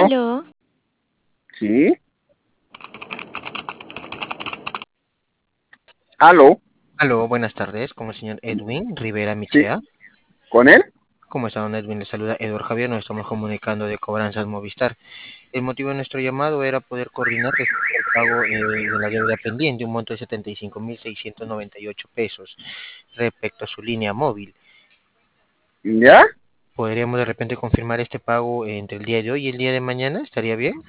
Aló, Sí, aló, aló, buenas tardes, con el señor Edwin Rivera sí, Michea. con él. ¿Cómo está, don Edwin? Le saluda Eduardo Javier, nos estamos comunicando de Cobranzas Movistar. El motivo de nuestro llamado era poder coordinar respecto al pago de la deuda pendiente, un monto de 75.698 pesos respecto a su línea móvil. ¿Ya? ¿Podríamos de repente confirmar este pago entre el día de hoy y el día de mañana? ¿Estaría bien?